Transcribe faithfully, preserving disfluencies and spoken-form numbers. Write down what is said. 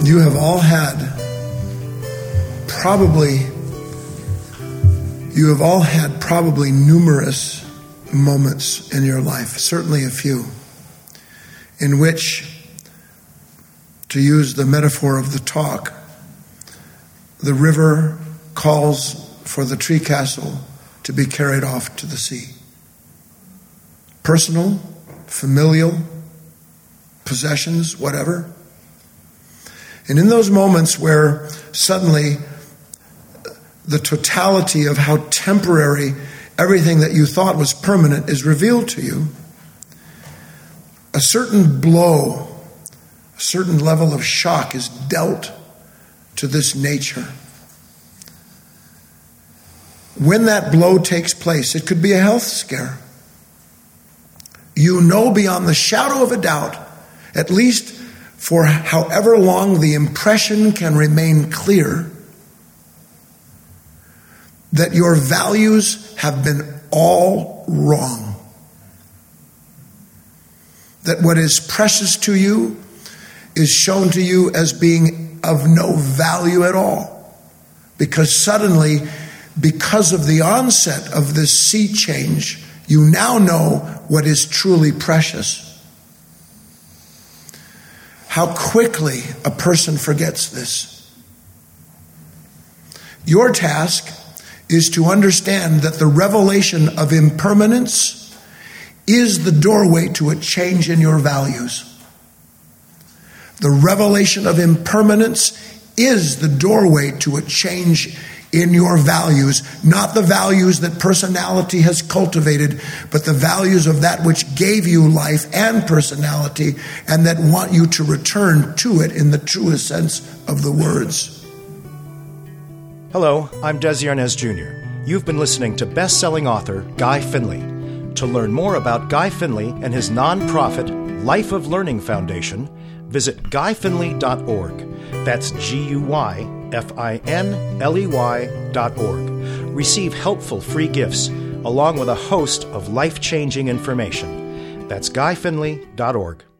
You have all had probably, you have all had probably numerous moments in your life, certainly a few, in which, to use the metaphor of the talk, the river calls for the tree castle to be carried off to the sea. Personal, familial, possessions, whatever. And in those moments where suddenly the totality of how temporary everything that you thought was permanent is revealed to you, a certain blow, a certain level of shock is dealt to this nature. When that blow takes place, it could be a health scare. You know beyond the shadow of a doubt, at least for however long the impression can remain clear, that your values have been all wrong. That what is precious to you is shown to you as being of no value at all. Because suddenly, because of the onset of this sea change, you now know what is truly precious. How quickly a person forgets this. Your task is to understand that the revelation of impermanence is the doorway to a change in your values. The revelation of impermanence is the doorway to a change in your values, not the values that personality has cultivated, but the values of that which gave you life and personality, and that want you to return to it in the truest sense of the words. Hello, I'm Desi Arnaz Junior You've been listening to best-selling author Guy Finley. To learn more about Guy Finley and his nonprofit Life of Learning Foundation, visit guy finley dot org. That's G U Y F I N L E Y dot org. Receive helpful free gifts along with a host of life-changing information. That's guy finley dot org.